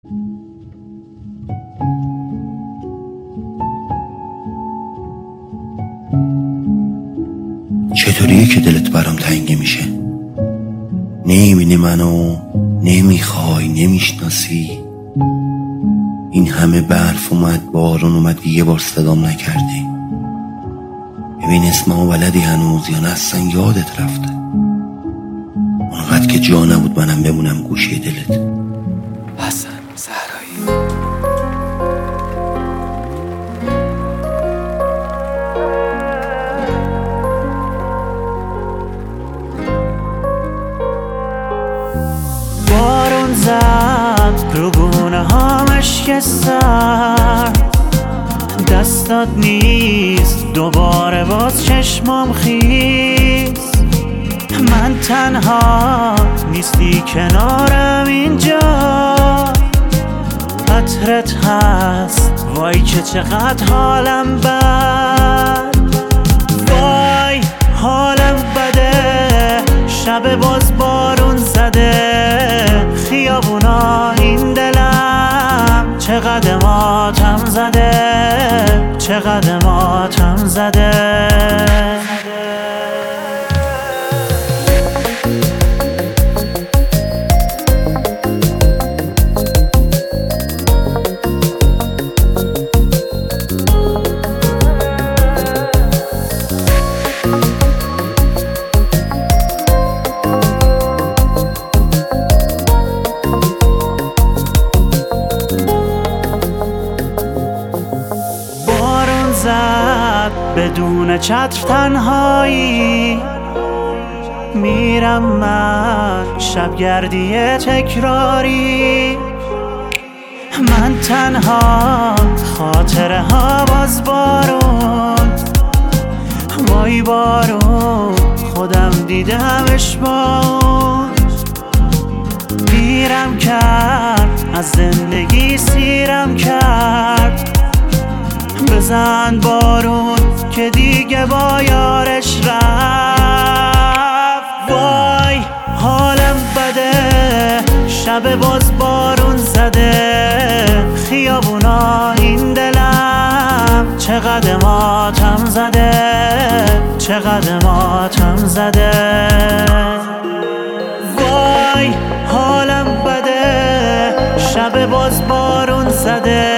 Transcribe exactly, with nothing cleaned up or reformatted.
چطوریه که دلت برام تنگی میشه؟ نمیبینی منو، نمیخوای، نمیشناسی. این همه برف اومد، بارون اومد، یه بار صدام نکردی. ببین اسممو بلدی هنوز یا نه اصلا یادت رفته؟ اونقدر که جا نبود منم بمونم گوشه دلت. حسن زهرایی. بارون زد رو گونه هامش که سر دستات نیست، دوباره باز چشمام خیز. من تنها نیستی کنارم اینجا، عطرت هست وای که چقدر حالم بد. وای حالم بده، شب باز بارون زده، خیابونا این دلم چقدر ماتم زده، چقدر ماتم زده. بدون چتر تنهایی میرم من، شبگردی تکراری. من تنها، خاطره ها باز بارون، وای بارون خودم دیدمش با اون. پیرم کرد از زندگی، سیرم کرد. بزن بارون که دیگه با یارش رفت. وای حالم بده، شب باز بارون زده، خیابونا این دلم چقدر ماتم زده، چقدر ماتم زده. وای حالم بده، شب باز بارون زده،